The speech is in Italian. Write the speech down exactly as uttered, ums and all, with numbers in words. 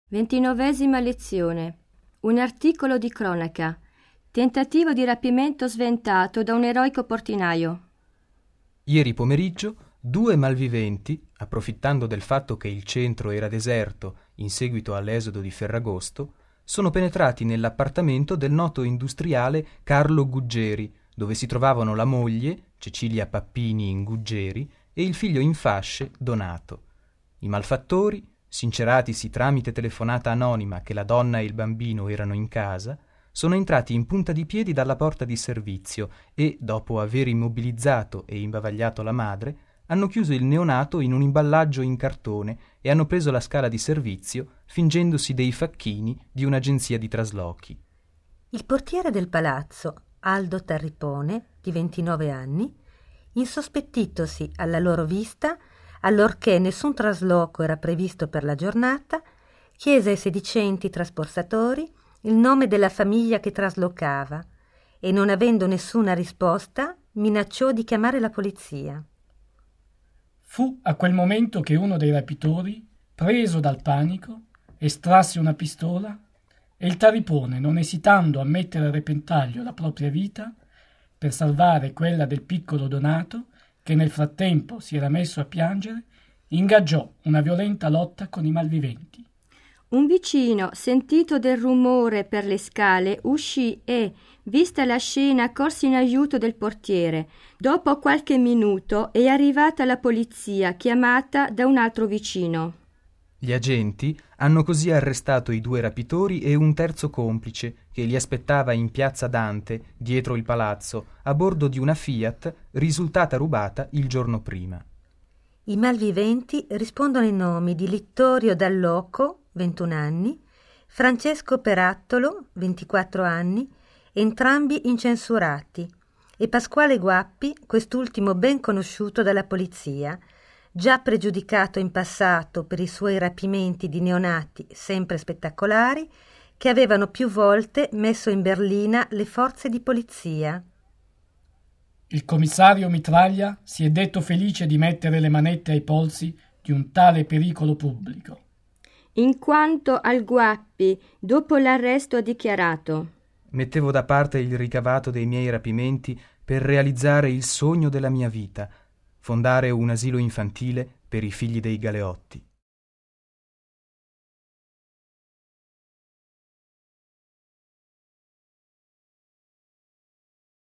Ventinovesima lezione. Un articolo di cronaca. Tentativo di rapimento sventato da un eroico portinaio. Ieri pomeriggio, due malviventi, approfittando del fatto che il centro era deserto in seguito all'esodo di Ferragosto, sono penetrati nell'appartamento del noto industriale Carlo Guggeri, dove si trovavano la moglie, Cecilia Pappini in Guggeri, e il figlio in fasce, Donato. I malfattori, sinceratisi tramite telefonata anonima che la donna e il bambino erano in casa, sono entrati in punta di piedi dalla porta di servizio e, dopo aver immobilizzato e imbavagliato la madre, hanno chiuso il neonato in un imballaggio in cartone e hanno preso la scala di servizio fingendosi dei facchini di un'agenzia di traslochi. Il portiere del palazzo, Aldo Tarripone, di ventinove anni, insospettitosi alla loro vista, allorché nessun trasloco era previsto per la giornata, chiese ai sedicenti trasportatori il nome della famiglia che traslocava e, non avendo nessuna risposta, minacciò di chiamare la polizia. Fu a quel momento che uno dei rapitori, preso dal panico, estrasse una pistola e il Tarripone, non esitando a mettere a repentaglio la propria vita per salvare quella del piccolo Donato, che nel frattempo si era messo a piangere, ingaggiò una violenta lotta con i malviventi. Un vicino, sentito del rumore per le scale, uscì e, vista la scena, corse in aiuto del portiere. Dopo qualche minuto è arrivata la polizia, chiamata da un altro vicino. Gli agenti hanno così arrestato i due rapitori e un terzo complice che li aspettava in piazza Dante, dietro il palazzo, a bordo di una Fiat risultata rubata il giorno prima. I malviventi rispondono ai nomi di Littorio Dall'Oco, ventuno anni, Francesco Perattolo, ventiquattro anni, entrambi incensurati, e Pasquale Guappi, quest'ultimo ben conosciuto dalla polizia, già pregiudicato in passato per i suoi rapimenti di neonati sempre spettacolari che avevano più volte messo in berlina le forze di polizia. Il commissario Mitraglia si è detto felice di mettere le manette ai polsi di un tale pericolo pubblico. In quanto al Guappi, dopo l'arresto ha dichiarato: mettevo da parte il ricavato dei miei rapimenti per realizzare il sogno della mia vita, fondare un asilo infantile per i figli dei galeotti.